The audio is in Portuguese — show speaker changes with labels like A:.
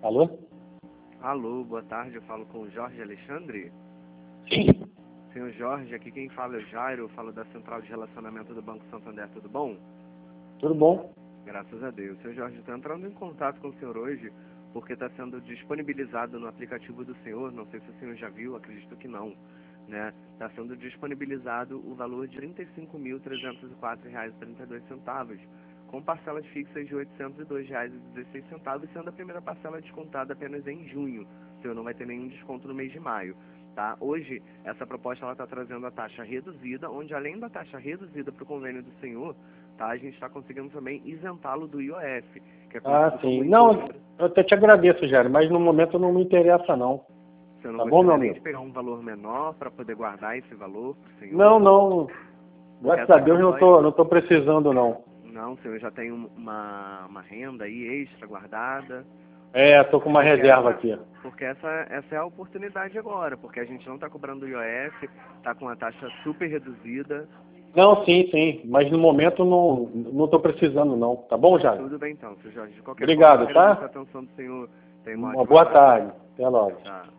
A: Alô?
B: Alô, boa tarde, eu falo com o Jorge Alexandre.
A: Sim.
B: Senhor Jorge, aqui quem fala é o Jairo, eu falo da Central de Relacionamento do Banco Santander, tudo bom?
A: Tudo bom?
B: Graças a Deus. Senhor Jorge, estou entrando em contato com o senhor hoje porque está sendo disponibilizado no aplicativo do senhor, não sei se o senhor já viu, acredito que não, né? Está sendo disponibilizado o valor de R$ 35.304,32, com parcelas fixas de R$ 802,16, sendo a primeira parcela descontada apenas em junho. O senhor não vai ter nenhum desconto no mês de maio. Tá? Hoje, essa proposta está trazendo a taxa reduzida, onde além da taxa reduzida para o convênio do senhor, tá, a gente está conseguindo também isentá-lo do IOF, que é conhecido
A: Sim.
B: como
A: Não,
B: imposto.
A: eu até te agradeço, Jairo, mas no momento não me interessa, não.
B: Você não
A: Tá bom, meu
B: gostaria nem de
A: amigo?
B: pegar um valor menor para poder guardar esse valor para o senhor?
A: Não. Graças a Deus não tô precisando, não.
B: Não, o senhor já tem uma renda aí extra guardada?
A: Tô com uma reserva aqui.
B: Porque essa é a oportunidade agora, porque a gente não está cobrando IOF, está com a taxa super reduzida.
A: Não, sim, mas no momento não tô precisando, não. Tá bom, Jairo?
B: Tudo bem então, senhor Jorge. De qualquer
A: Obrigado,
B: forma,
A: tá?
B: agradeço a atenção do senhor. Tenha uma
A: Uma
B: ótima
A: boa
B: tarde.
A: tarde. Até logo.
B: Tchau.